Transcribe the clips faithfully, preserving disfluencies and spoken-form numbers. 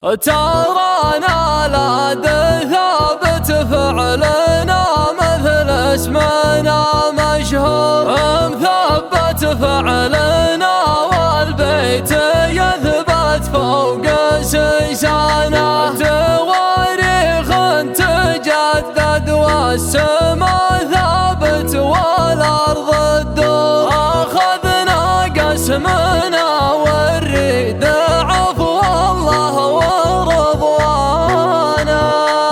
ترانا لا ثابت فعلنا مثل اسمنا مشهور، مثبت فعلنا والبيت يثبت فوق سيسانا، تواريخ تجدد والسما ثابت والارض الدور، اخذنا قسمنا والريد عفو الله ورضوانا.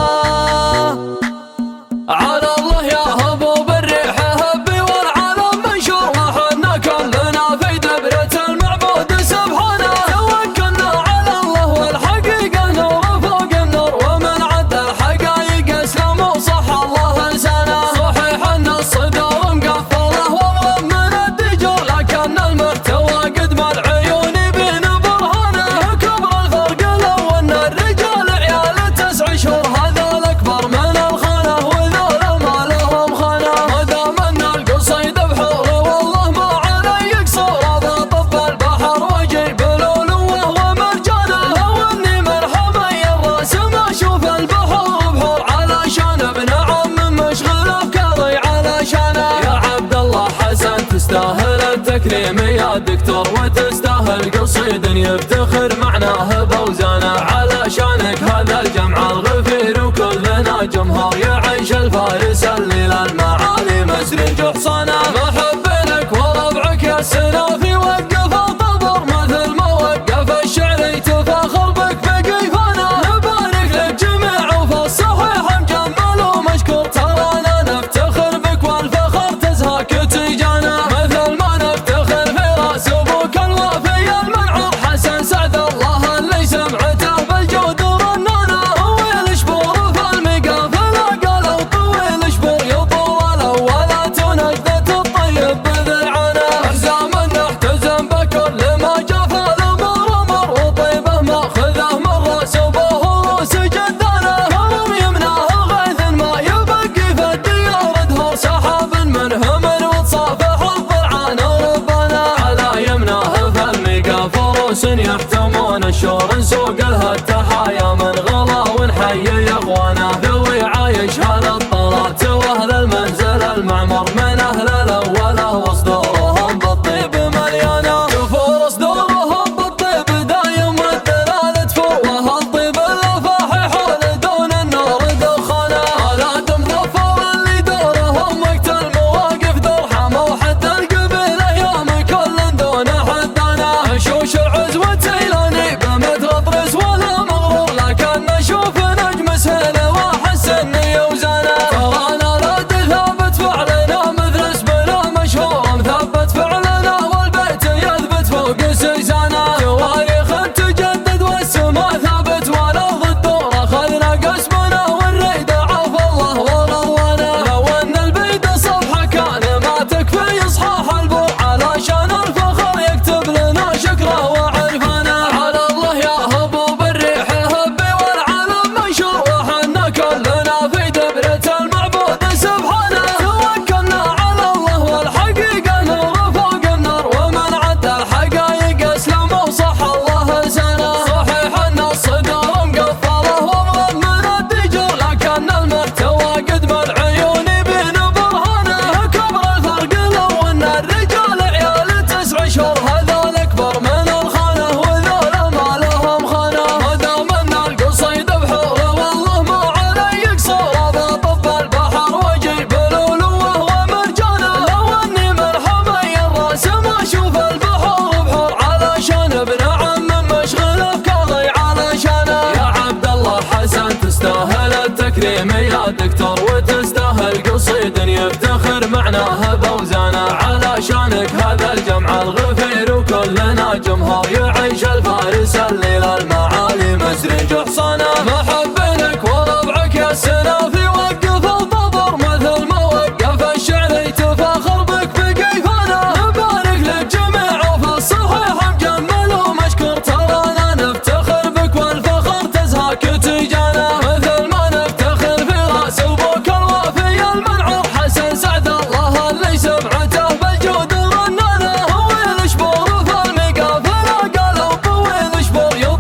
على الله يا هبوب الريح هبي والعالم منشور، وحنا كلنا في دبرة المعبود سبحانه، توكلنا على الله والحقيقة نور فوق النور، ومن عد الحقايق اسلم وصح الله لسانه، صحيح ان الصدور مقفله والله من الدجور، لكن المحتوى قد ما العيون بين برهانه، كبر الفرق لو ان الرجال عيال تسع شهور، هذا الاكبر من الخانه وذولا ما لهم خانه، ما دام ان القصيد بحور والله ما علي قصور، هذا طب البحر وجيب الالوه ومرجانه، لو اني مرحبا يا الراس ما اشوف البحور بحور، علشان ابن عم مشغول افكاري علشانه. يا عبد الله حسن تستاهل التكريم يا دكتور، وتستاهل قصيد يفتخر معناه بوزانه، علشانك هذا الجمع الغفير وكلنا جمهور، يعيش الفارس اللي للمعالي مسرج حصانه، محبينك وربعك يا السنافي وقف الطبر مثل ما وقف الشعري، تفاخر بك بقيفانه، نبارك لك جميع وفي الصحيح مجمل ومشكور، ترانا نفتخر بك والفخر تزهاك تيجانا، مثل ما نفتخر في راس ابوك الوافي المنعور، حسن سعد الله اللي سمعته بالجود ورنانه، طويل شبور في المقافله قالوا طويل شبور، يطول الاولات ونجدة الطيب بذرعانه، احزام نحتزم بكل ما جاف الامر امر، وطيبه ماخذه من راس ابوه وروس جدانه، كرم يمناه غيث ما يبقي في الديار دهور، سحاب من همر وتصافح الضرعان وربنا، على يمناه في الميقا فروس يحتمون الشور، نسوق لها التحايا من غلا ونحيي اخوانا، ذوي عايش هالطلات واهل المنزل المعمر، من اهل الاوله وصدورهم بالطيب مليانه، تفور صدورهم بالطيب دايم والدلاله تفور، وهالطيب الافاحي حول دون النور دخانه، الادم ظفر اللي دورهم وقت المواقف دور، حموا حد القبيله ايام كل دون حدانا، شوش العز والتيلاني بمدر طرس ولا مغرور، لكن نشوف نجم سهل واحس اني وزانه، ترانا رد ثابت فعلنا مثل اسمنا مشهور، مثبت فعلنا والبيت يثبت فوق سيسانه، تواريخ تجدد والسما ثابت والارض الدور، اخذنا قسمنا والريد عفو الله ورضوانا، لو ان البيد صفحه كان ما تكفي اصحاح البور، علشان الفخر يكتب لنا شكره وعرفانه. على الله يا هبوب الريح هبي والعالم منشور، وحنا كلنا في دبرة المعبود سبحانه، توكلنا على الله والحقيقة نور فوق النور، ومن عد الحقايق اسلم وصح الله لسانه، صحيح ان الصدور مقفله ومضم من الدجور، لكن المحتوى قد ما العيون بين برهانه، كبر الفرق لو ان الرجال عيال تسع شهور، هذا الاكبر من الخانه وذولا ما لهم خانه، ما دام ان القصيد بحور والله ما علي قصور، هذا طب البحر وجيب الالوه ومرجانه، لو اني مرحبا يا الراس ما اشوف البحور بحور، علشان ابن عم مشغول افكاري علشانه. يا عبد الله حسن تستاهل التكريم يا دكتور، وتستاهل قصيد يفتخر معناه بوزانه، علشانك هذا الجمع الغفير وكلنا جمهور، يعيش الفارس اللي للمعالي مسرج حصانه، محبينك وربعك يا السنافي وقف الطبر مثل ما وقف الشعري، تفاخر بك بقيفانه، نبارك لك جميع وفي الصحيح مجمل ومشكور، ترانا نفتخر بك والفخر تزهاك تيجانا، مثل ما نفتخر في راس ابوك الوافي المنعور، حسن سعد الله اللي سمعته بالجود ورنانه، طويل شبور في المقافله قالوا طويل شبور،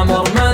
الأمر